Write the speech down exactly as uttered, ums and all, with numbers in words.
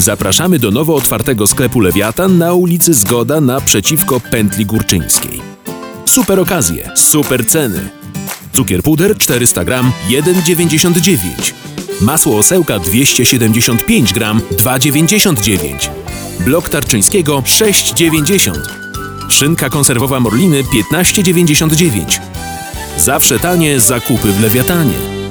Zapraszamy do nowo otwartego sklepu Lewiatan na ulicy Zgoda naprzeciwko Pętli Górczyńskiej. Super okazje, super ceny. Cukier puder czterysta gram, jeden dziewięćdziesiąt dziewięć. Masło osełka dwieście siedemdziesiąt pięć gram, dwa dziewięćdziesiąt dziewięć. Blok Tarczyńskiego sześć dziewięćdziesiąt. Szynka konserwowa Morliny piętnaście dziewięćdziesiąt dziewięć. Zawsze tanie zakupy w Lewiatanie.